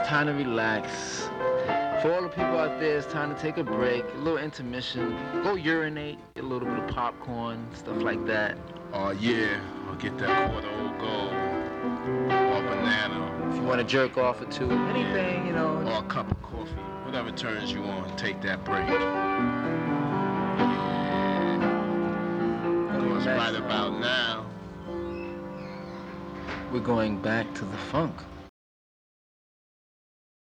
time to relax. For all the people out there, it's time to take a break, a little intermission, go urinate, get a little bit of popcorn, stuff like that. Oh yeah, I'll get that quarter old gold or banana. If you want to jerk off or two, anything, you know. Or a cup of coffee, whatever turns you on, take that break. Because right about now, we're going back to the funk.